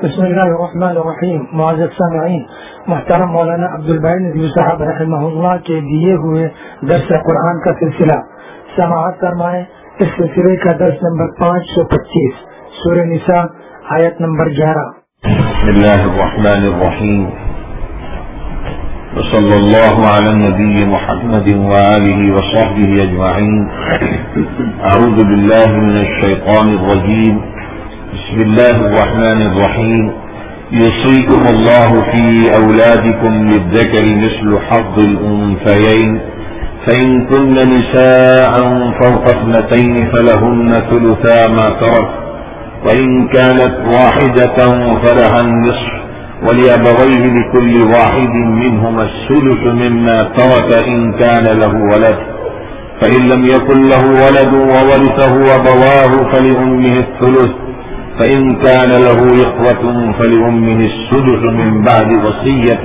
بسم اللہ الرحمن الرحیم. معزز سامعین، محترم مولانا عبدالباری ندوی صاحب رحمہ اللہ کے دیے ہوئے درس قرآن کا سلسلہ سماعت فرمائیں. اس سلسلے کا درس نمبر 525 سورہ نساء آیت نمبر 11. بسم اللہ الرحمن الرحیم. وصلی اللہ علی النبی محمد وآلہ وصحبہ اجمعین. اعوذ باللہ من الشیطان الرجیم. بسم الله الرحمن الرحيم. يوصيكم الله في أولادكم للذكر مثل حظ الأنثيين فإن كن نساء فوق اثنتين فلهن ثلثا ما ترك وإن كانت واحدة فلها النصف ولأبويه لكل واحد منهما الثلث مما ترك إن كان له ولد فإن لم يكن له ولد وورثه أبواه فلأمه الثلث فإن كان له إخوة فلأمه السدس من بعد وصية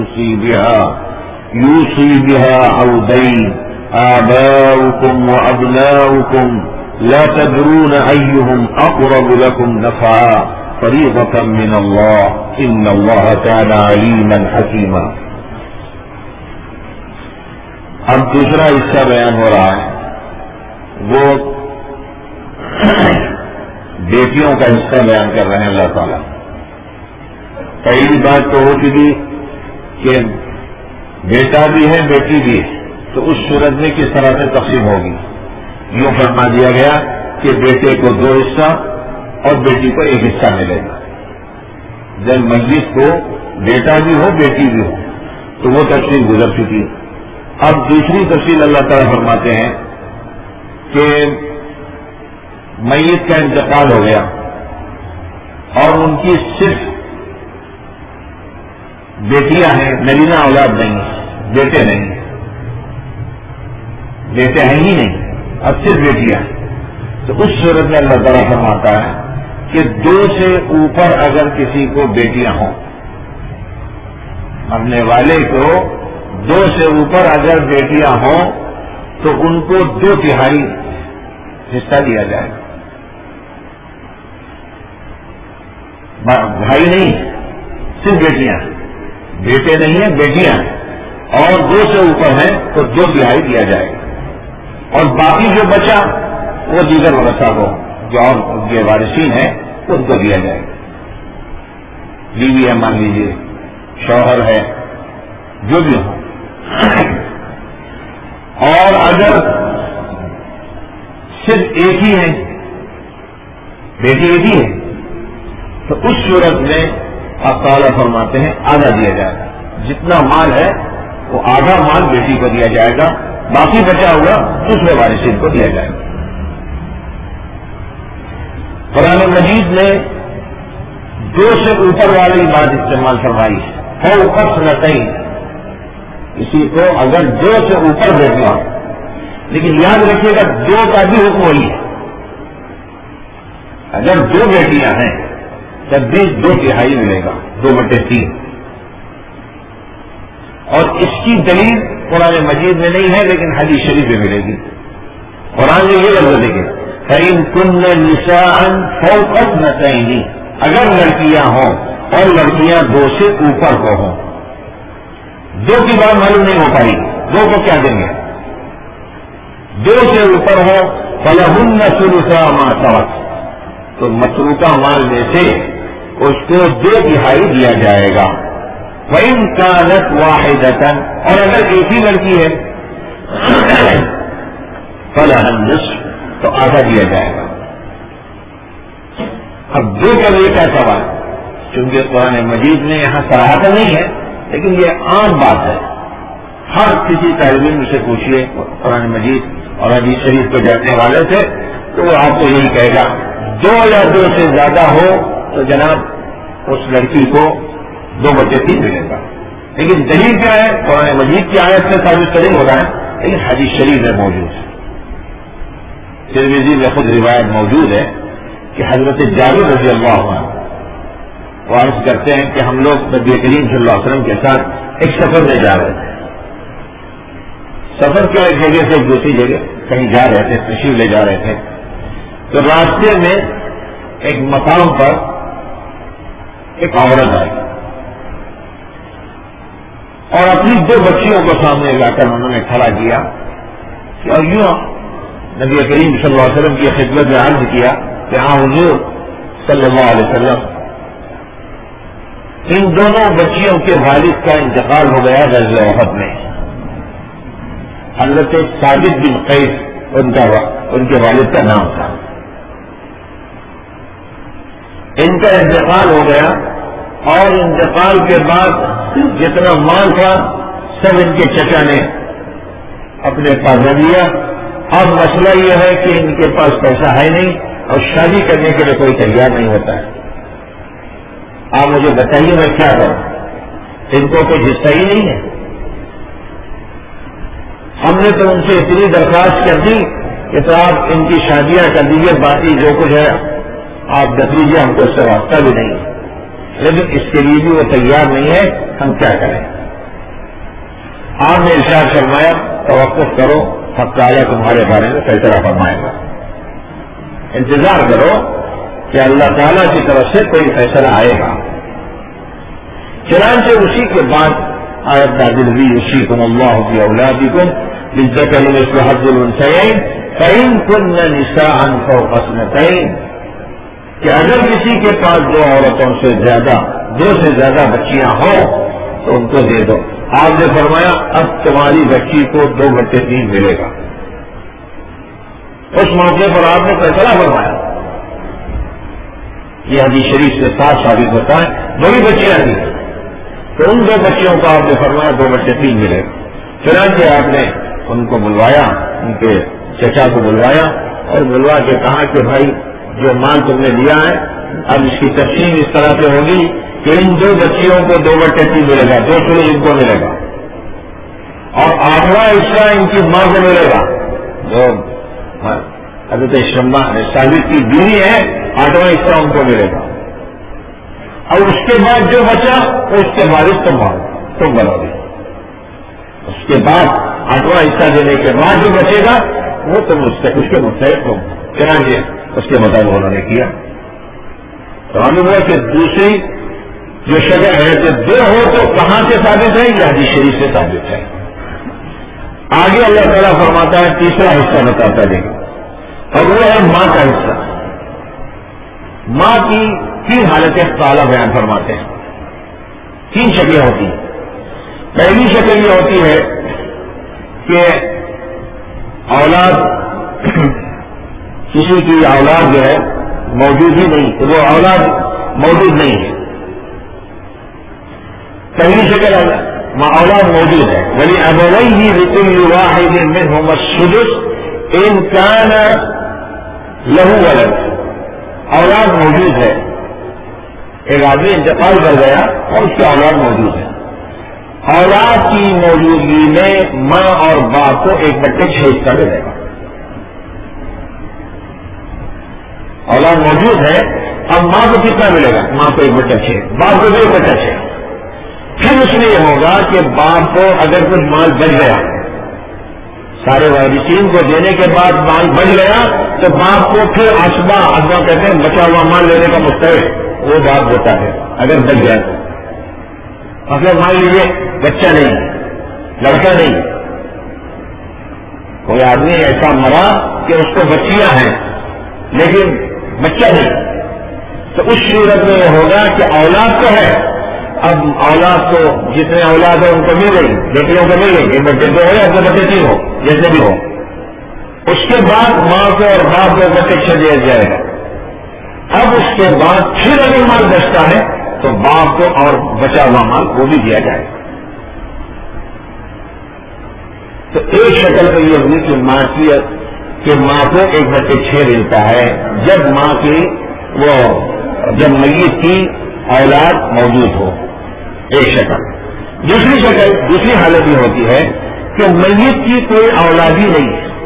يوصي بها أو دين. آباؤكم وأبناؤكم لا تدرون أيهم أقرب لكم نفعا فريضة من الله إن الله كان عليما حكيما. اب دوسرا حصہ بیان ہو رہا ہے، وہ بیٹیوں کا حصہ بیان کر رہے ہیں اللہ تعالیٰ. پہلی بات تو ہو چکی کہ بیٹا بھی ہے بیٹی بھی ہے، تو اس صورت میں کس طرح سے تقسیم ہوگی. یوں فرما دیا گیا کہ بیٹے کو 2 حصہ اور بیٹی کو 1 حصہ ملے گا. جب میت کو بیٹا بھی ہو بیٹی بھی ہو تو وہ تفصیل گزر چکی. اب دوسری تفصیل اللہ تعالیٰ فرماتے ہیں کہ میت کا انتقال ہو گیا اور ان کی صرف بیٹیاں ہیں، نرینہ اولاد نہیں، بیٹے نہیں، بیٹے ہیں ہی نہیں، اب صرف بیٹیاں. تو اس صورت میں اللہ تعالیٰ فرماتا ہے کہ 2 سے اوپر اگر کسی کو بیٹیاں ہوں، مرنے والے کو 2 سے اوپر اگر بیٹیاں ہوں تو ان کو 2/3 حصہ دیا جائے گا. بھائی نہیں، صرف بیٹیاں، بیٹے نہیں ہیں بیٹیاں، اور 2 سے اوپر ہیں تو 2/3 دیا جائے گا. اور باقی جو بچا وہ دیگر ورثہ کو جو اور کے وارثین ہیں ان کو دیا جائے گا. بیوی ہے مان لیجیے، شوہر ہے، جو بھی ہو. اور اگر صرف ایک ہی ہے، بیٹی ایک ہی ہے، تو اس صورت میں آپ تعالیٰ فرماتے ہیں آدھا دیا جائے گا. جتنا مال ہے وہ آدھا مال بیٹی کو دیا جائے گا، باقی بچا ہوا دوسرے وارثین کو دیا جائے گا. قرآن مجید نے 2 سے اوپر والی بات استعمال فرمائی ہے. فوق اثنتین، کسی کو اگر 2 سے اوپر بیٹھنا ہو، لیکن یاد رکھیے گا 2 کا بھی حکم وہی ہے. اگر 2 بیٹیاں ہیں تب بھی 2/3 ملے گا، 2/3. اور اس کی دلیل قرآن مجید میں نہیں ہے لیکن حدیث شریف میں ملے گی. قرآن میں یہ لفظ دیکھیں، فَإِن كُنَّ نِسَاءً فَوْقَ اثْنَتَيْنِ، اگر لڑکیاں ہوں اور لڑکیاں 2 سے اوپر کو ہوں. 2 کی بات معلوم نہیں ہو پائی، 2 کو کیا دیں گے؟ 2 سے اوپر ہو فَلَهُنَّ ثُلُثَا مَا تَرَكَ، تو متروکہ مال میں سے اس کو 2/3 دیا جائے گا. وَإِن كَانَتْ وَاحِدَةً، اور اگر ایک ہی لڑکی ہے فَلَهَا النِّصْفُ، تو آدھا دیا جائے گا. اب 2 کا لیے کیا سوال، چونکہ قرآن مجید میں یہاں صراحت نہیں ہے لیکن یہ عام بات ہے. ہر کسی طالب علم سے پوچھیے قرآن مجید اور حدیث شریف کو جاننے والے سے، تو وہ آپ کو یہی کہے گا 2 یا 2 سے زیادہ ہو تو جناب اس لڑکی کو 2/3 ملے گا. لیکن دلیل کیا ہے؟ قرآن مجید کی آیت سے ثابت نہیں ہو رہا ہے لیکن حدیث شریف میں موجود ہے. ترمذی میں خود روایت موجود ہے کہ حضرت جابر رضی اللہ عنہ عرض کرتے ہیں کہ ہم لوگ نبی کریم صلی اللہ علیہ وسلم کے ساتھ ایک سفر میں جا رہے تھے. سفر کیا ایک جگہ سے دوسری جگہ کہیں جا رہے تھے، تشریف لے جا رہے تھے. تو راستے میں ایک مقام پر ایک عورت آئی اور اپنی 2 بچیوں کو سامنے لا کر انہوں نے کھڑا کیا اور یوں نبی کریم صلی اللہ علیہ وسلم کی خدمت میں عرض کیا کہ ہاں حضور صلی اللہ علیہ وسلم ان دونوں بچیوں کے والد کا انتقال ہو گیا غزوہ احد میں. حضرت ثابت بن قیس ان کے والد کا نام تھا. ان کا انتقال ہو گیا اور انتقال کے بعد جتنا مال تھا سب ان کے چچا نے اپنے پاس رکھ لیا. اب مسئلہ یہ ہے کہ ان کے پاس پیسہ ہے نہیں اور شادی کرنے کے لیے کوئی تیار نہیں ہوتا ہے. آپ مجھے بتائیے میں کیا کروں؟ ان کو کوئی حصہ ہی نہیں ہے. ہم نے تو ان سے اتنی درخواست کر دی کہ صاحب ان کی شادیاں کر دیجیے، باقی جو کچھ ہے آپ رکھ لیجیے، ہم کو اس سے واسطہ بھی نہیں ہے. لیکن اس کے لیے بھی وہ تیار نہیں ہے. ہم کیا کریں؟ آپ نے ارشاد فرمایا توقف کرو، حق تعالیٰ تمہارے بارے میں فیصلہ فرمائے گا. انتظار کرو کہ اللہ تعالیٰ کی طرف سے کوئی فیصلہ آئے گا. چنانچہ اسی کے بعد آیت نازل ہوئی یوصیکم اللہ فی اولادکم للذکر مثل حظ الانثیین فإن کن نساء فوق اثنتین، کہ اگر کسی کے پاس 2 عورتوں سے زیادہ 2 سے زیادہ بچیاں ہوں تو ان کو دے دو. آپ نے فرمایا اب تمہاری بچی کو 2/3 ملے گا. اس موقع پر آپ نے فیصلہ فرمایا. یہ حدیث شریف سے صاف ثابت ہوتا ہے. بڑی بچیاں تھیں تو ان 2 بچیوں کو آپ نے فرمایا 2/3 ملے گا. چنانچہ آپ نے ان کو بلوایا، ان کے چچا کو بلوایا اور بلوا کے کہا کہ بھائی جو مال تم نے لیا ہے اب اس کی تقسیم اس طرح سے ہوگی کہ ان 2 بچیوں کو 2/3 ملے گا، 2 ثلث ان کو ملے گا اور 8واں حصہ ان کی ماں کو ملے گا. جو حضرت ثابت کی بیوی ہے 8واں حصہ ان کو ملے گا. اور اس کے بعد جو بچا اس کے وارث تم بنو گے. اس کے بعد 8واں حصہ دینے کے بعد جو بچے گا وہ تم اس کے مستحق ہو. چنانچہ اس کے مطابق انہوں نے کیا. تو معلوم ہوا کہ دوسری جو شکل ہے کہ 2 ہو تو کہاں سے ثابت ہے؟ یہ حدیث شریف سے ثابت ہے. آگے اللہ تعالیٰ فرماتا ہے تیسرا حصہ بتاتا دے گا اور وہ ہے ماں کا حصہ. ماں کی 3 حالتیں تعالیٰ بیان فرماتے ہیں. 3 شکلیں ہوتی ہیں. پہلی شکل یہ ہوتی ہے کہ اولاد کسی کی اولاد جو ہے موجود ہی نہیں، تو وہ اولاد موجود نہیں ہے. پہلی شکل اولاد موجود ہے. ولی ابویہ لکل واحد منہما السدس ان کان لہ ولد. اولاد موجود ہے، ایک آدمی انتقال کر گیا اور اس کی اولاد موجود ہے. اولاد کی موجودگی میں ماں اور باپ کو 1/6 حصہ ملے گا. اولاد موجود ہے، اب ماں کو کتنا ملے گا؟ ماں کو 1/6، باپ کو 1/6. پھر اس میں یہ ہوگا کہ باپ کو اگر کچھ مال بچ گیا، سارے وارثین کو دینے کے بعد مال بچ گیا تو باپ کو پھر اسبا کہتے ہیں بچا ہوا مال لینے کا مستحق وہ باپ ہوتا ہے اگر بچ گیا تو. اگر مان لیجیے بچہ نہیں، لڑکا نہیں، کوئی آدمی ایسا مرا کہ اس کو بچیاں ہیں لیکن بچہ نہیں، تو اس صورت میں یہ ہوگا کہ اولاد تو ہے. اب اولاد تو جتنے اولاد ہیں ان کو مل گئی، بیٹیوں کو مل گئی، بچے تو ہو یا بچے 3 ہو جیسے بھی ہو. اس کے بعد ماں کو اور باپ کو 1/6 دیا جائے گا. اب اس کے بعد پھر اگر مال بچتا ہے تو باپ کو اور بچا ہوا مال وہ بھی دیا جائے گا. تو ایک شکل تو یہ ہوئی کہ ماں کو 1/6 ملتا ہے جب میت کی اولاد موجود ہو. ایک شکل. دوسری حالت یہ ہوتی ہے کہ میت کی کوئی اولاد ہی نہیں ہے،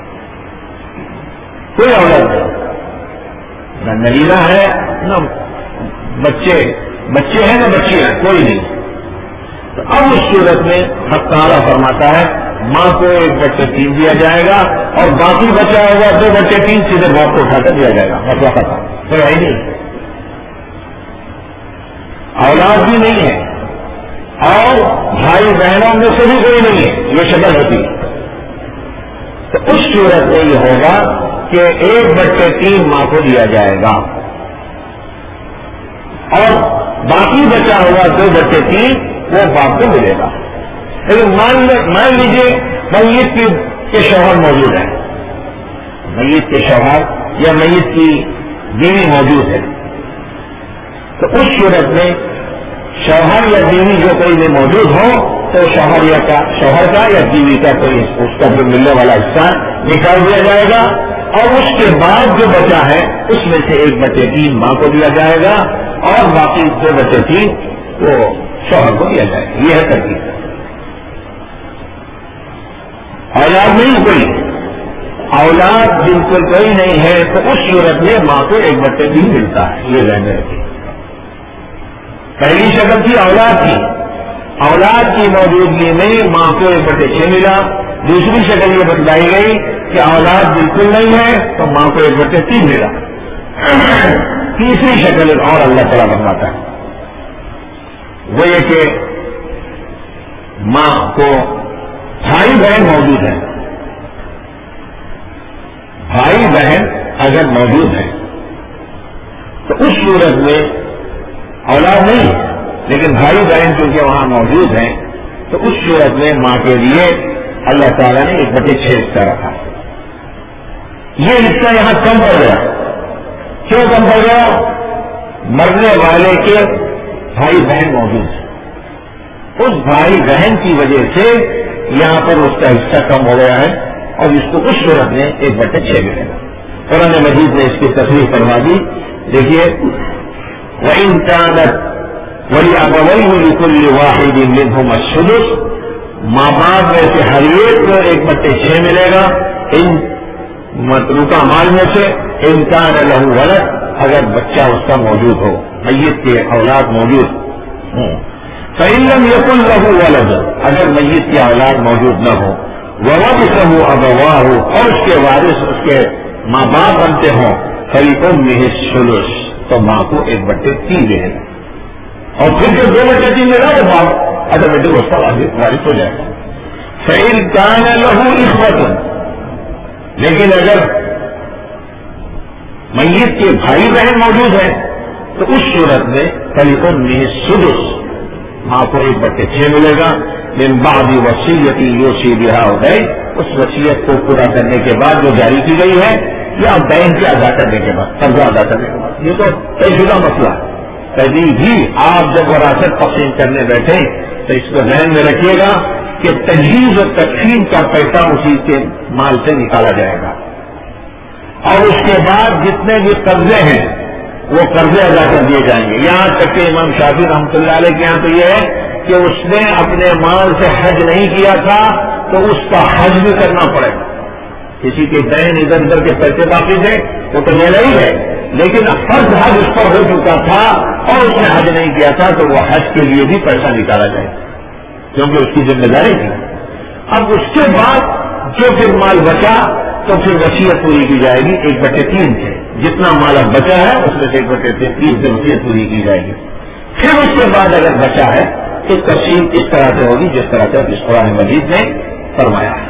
کوئی اولاد نہیں، نہ نرینا ہے نہ بچے ہیں نہ بچیاں، کوئی نہیں. تو اب اس صورت میں حق تعالیٰ فرماتا ہے ماں کو 1/3 دیا جائے گا اور باقی بچا ہوگا 2/3 سیدھے باپ کو اٹھا کر دیا جائے گا. مسئلہ ختم، کوئی ہے ہی نہیں. اولاد بھی نہیں ہے اور بھائی بہنوں میں سے بھی کوئی نہیں ہے، یہ شکل ہوتی ہے، تو اس صورت میں یہ ہوگا کہ 1/3 ماں کو دیا جائے گا اور باقی بچا ہوا 2/3 وہ باپ کو ملے گا۔ لیکن مان لیجیے میت کے شوہر موجود ہے، میت کے شوہر یا میت کی بیوی موجود ہے، تو اس صورت میں شوہر یا بیوی جو کوئی بھی موجود ہو تو شوہر کا یا بیوی کا کوئی اس کا جو ملنے والا حصہ نکال دیا جائے گا اور اس کے بعد جو بچا ہے اس میں سے 1/3 ماں کو دیا جائے گا اور باقی 2/3 وہ شوہر کو دیا جائے گا۔ یہ ہے ترتیب۔ اولاد نہیں کوئی، اولاد بالکل کوئی نہیں ہے تو اس صورت میں ماں کو 1/3 ملتا ہے، یہ ذہن میں رکھیے۔ پہلی شکل تھی اولاد کی، اولاد کی موجودگی میں ماں کو 1/6 ملا۔ دوسری شکل یہ بتلائی گئی کہ اولاد بالکل نہیں ہے تو ماں کو 1/3 ملا۔ تیسری شکل اور اللہ تعالیٰ بتاتا ہے وہ یہ کہ ماں کو بھائی بہن موجود ہے، بھائی بہن اگر موجود ہے تو اس صورت میں اولاد نہیں لیکن بھائی بہن چونکہ وہاں موجود ہیں تو اس صورت میں ماں کے لیے اللہ تعالیٰ نے 1/6 حصہ رکھا۔ یہ حصہ یہاں کم پڑ گیا، کیوں کم پڑ گیا؟ مرنے والے کے بھائی بہن موجود ہیں، اس بھائی بہن کی وجہ سے یہاں پر اس کا حصہ کم ہو گیا ہے اور اس کو اس صورت میں 1/6 ملے گا۔ قرآن مجید نے اس کی تصریح فرما دی، دیکھیے وَإِن كَانَتْ وَلِأَبَوَيْهِ لِكُلِّ وَاحِدٍ مِّنْهُمَا السُّدُسُ، ماں باپ میں سے ہر ایک کو 1/6 ملے گا ان متروکہ مال میں سے، إِن كَانَ لَهُ وَلَدٌ، اگر بچہ اس کا موجود ہو، میت کے اولاد موجود ہوں۔ فَإِن لَّمْ يَكُن لَّهُ وَلَدٌ، اگر میت کی اولاد موجود نہ ہو، وَوَرِثَهُ أَبَوَاهُ، اور اس کے وارث اس کے ماں باپ بنتے ہوں، فَلِأُمِّهِ الثُّلُثُ، تو ماں کو 1/3 ملے گا اور پھر جو 2/3 ملا تو باپ آٹومیٹک اس کا وارث ہو جائے گا۔ فَإِن كَانَ لَهُ إِخْوَةٌ، لیکن اگر میت کے بھائی بہن موجود ہیں تو اس صورت میں فَلِأُمِّهِ السُّدُسُ، ماں کو 1/6 ملے گا۔ من بعد وصیۃ یوصی بہا أو دین، اس وصیت کو پورا کرنے کے بعد جو جاری کی گئی ہے یا دین کے ادا کرنے کے بعد، قرضہ ادا کرنے کے بعد، یہ تو طے شدہ مسئلہ ہے۔ کبھی بھی آپ جب وراثت تقسیم کرنے بیٹھے تو اس کو ذہن میں رکھیے گا کہ تجہیز اور تقسیم کا پیسہ اسی کے مال سے نکالا جائے گا اور اس کے بعد جتنے بھی قرضے ہیں وہ قرضے ادا کر دیے جائیں گے۔ یہاں تک کہ امام شافعی رحمۃ اللہ علیہ کے یہاں تو یہ ہے کہ اس نے اپنے مال سے حج نہیں کیا تھا تو اس کا حج بھی کرنا پڑے گا۔ کسی کے دین ادھر ادھر کے پیسے باقی تھے وہ تو میرا ہی ہے، لیکن فرض حج اس پر ہو چکا تھا اور اس نے حج نہیں کیا تھا تو وہ حج کے لیے بھی پیسہ نکالا جائے کیونکہ اس کی ذمہ داری تھی۔ اب اس کے بعد جو پھر مال بچا تو پھر وصیت پوری کی جائے گی 1/3 سے، جتنا مال اب بچا ہے اس میں سے 1/3 سے وصیت پوری کی جائے گی۔ پھر اس کے بعد اگر بچا ہے تو تقسیم اس طرح سے ہوگی جس طرح سے اس قرآن مجید نے فرمایا ہے۔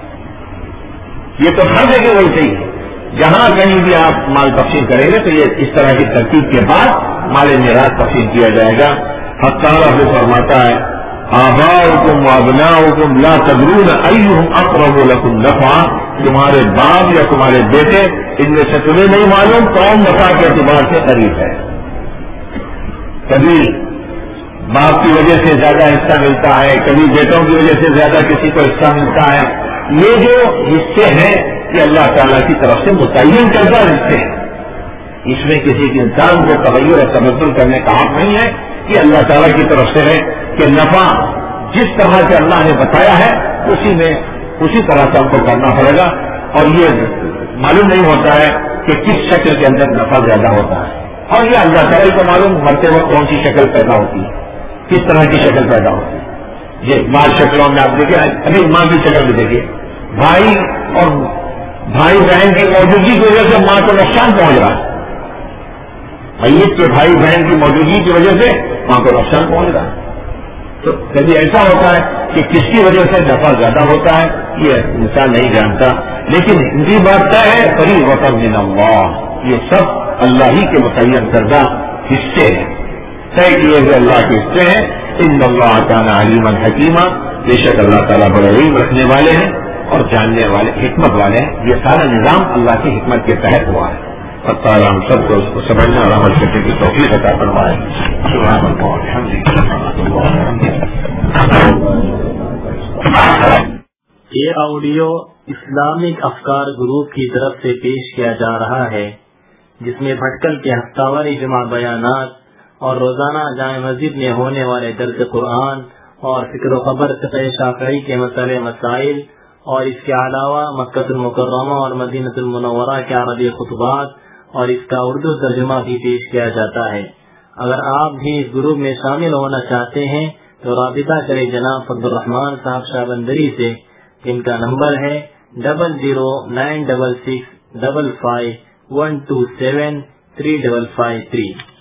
یہ تو ہر جگہ وہی صحیح ہے، جہاں کہیں بھی آپ مال تقسیم کریں گے تو یہ اس طرح کی ترتیب کے بعد مال میراث تقسیم کیا جائے گا۔ حق تعالیٰ سے فرماتا ہے آباؤکم وابناؤکم لا تدرون ایہم اقرب لکم نفعا، تمہارے باپ یا تمہارے بیٹے ان میں سے تمہیں نہیں معلوم کون نفع کے اعتبار سے قریب ہے۔ کبھی باپ کی وجہ سے زیادہ حصہ ملتا ہے، کبھی بیٹوں کی وجہ سے زیادہ کسی کو حصہ ملتا ہے۔ یہ جو حصے ہیں یہ اللہ تعالیٰ کی طرف سے متعین کردہ حصے ہیں، اس میں کسی انسان کو تغیر اور تبدل کرنے کا حق نہیں ہے، یہ اللہ تعالیٰ کی طرف سے ہے کہ نفع جس طرح سے اللہ نے بتایا ہے اسی طرح سے ہم کو کرنا پڑے گا، اور یہ معلوم نہیں ہوتا ہے کہ کس شکل کے اندر نفع زیادہ ہوتا ہے، اور یہ اللہ تعالیٰ کو معلوم مرتے وقت کون سی شکل پیدا ہوتی ہے، کس طرح کی شکل پیدا ہوتی ہے۔ یہ مال شکلوں میں آپ دیکھیں، ابھی ماں کی شکل بھی دیکھیے، بھائی اور بھائی بہن کی موجودگی کی وجہ سے ماں کو نقصان پہنچ رہا ہے، میت کے بھائی بہن کی موجودگی کی وجہ سے وہاں کو نقصان پہنچ رہا ہے. تو کبھی ایسا ہوتا ہے کہ کس کی وجہ سے نفع زیادہ ہوتا ہے یہ انسان نہیں جانتا. لیکن ہندی بات طے ہے فریضۃ من اللہ، یہ سب اللہ ہی کے متعین کردہ حصے ہیں، طے کیے ہوئے اللہ کے حصے ہیں. ان اللہ کان علیما حکیما، بے شک اللہ تعالیٰ بڑے علم رکھنے والے ہیں اور جاننے والے، حکمت والے ہیں. یہ سارا نظام اللہ کی حکمت کے تحت ہوا ہے. اور تعالیٰ ہم سب کو اس کو سمجھنے اور عمل کرنے کی توفیق عطا فرمائے. یہ آڈیو اسلامک افکار گروپ کی طرف سے پیش کیا جا رہا ہے، جس میں بھٹکل کے ہفتہ واری جمع بیانات اور روزانہ جامع مسجد میں ہونے والے درس قرآن اور فکر و خبر فقہ شافعی کے مسئلے مسائل اور اس کے علاوہ مکہ المکرمہ اور مدینہ المنورہ کے عربی خطبات اور اس کا اردو ترجمہ بھی پیش کیا جاتا ہے. اگر آپ بھی اس گروپ میں شامل ہونا چاہتے ہیں تو رابطہ کریں جناب فضل الرحمان صاحب شاہ بندری سے، جن کا نمبر ہے 009665512735553.